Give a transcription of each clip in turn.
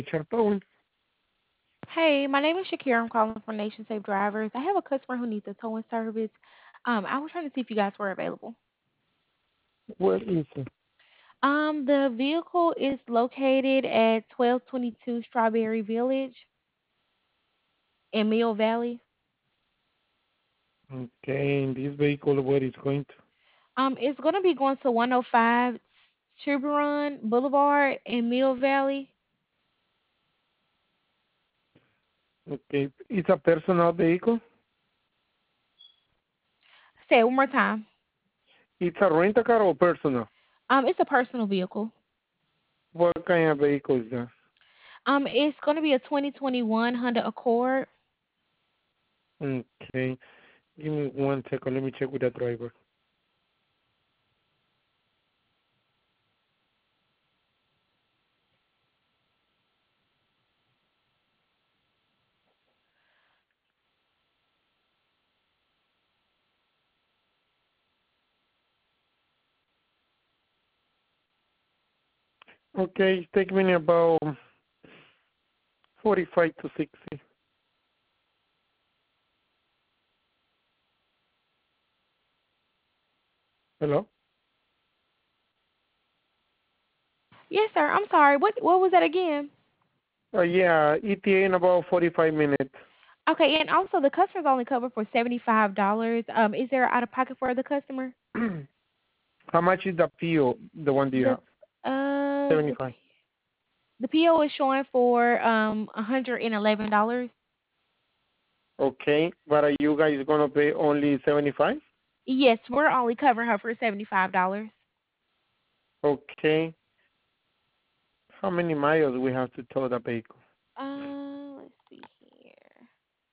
Chartone. Hey, my name is Shakira. I'm calling from Nation Safe Drivers. I have a customer who needs a towing service. I was trying to see if you guys were available. Where is it? The vehicle is located at 1222 Strawberry Village in Mill Valley. Okay, in this vehicle, where it's going It's going to be going to 105 Tiburon Boulevard in Mill Valley. to? Okay, it's a personal vehicle. Say it one more time. It's a rental car or personal? It's a personal vehicle. What kind of vehicle is that? It's going to be a 2021 Honda Accord. Okay, give me 1 second. Let me check with the driver. Okay, it's taking me about 45 to 60. Hello? Yes, sir. I'm sorry. What was that again? Yeah, ETA in about 45 minutes. Okay, and also the customer's only covered for $75. Is there out of pocket for the customer? How much is the PO, the one do you The have? uh the 75. the PO is showing for $111. Okay, but are you guys going to pay only 75? Yes, we're only covering her for $75. Okay. How many miles we have to tow the vehicle? Let's see here.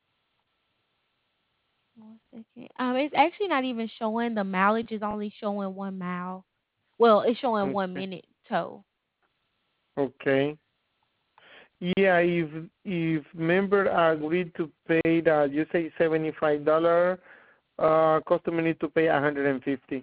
One second. It's actually not even showing the mileage. Is only showing 1 mile. Well, it's showing one Okay. minute tow. Okay. Yeah, if member agreed to pay the you say $75, customer need to pay 150.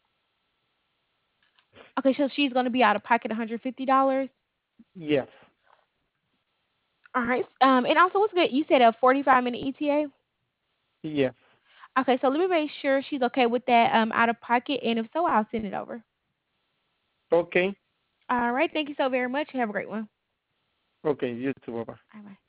Okay, so she's gonna be out of pocket $150. Yes. All right. And also, what's good? You said a 45-minute ETA. Yes. Okay, so let me make sure she's okay with that out of pocket, and if so, I'll send it over. Okay. All right, thank you so very much. You have a great one. Okay. You too. Bye. Bye bye.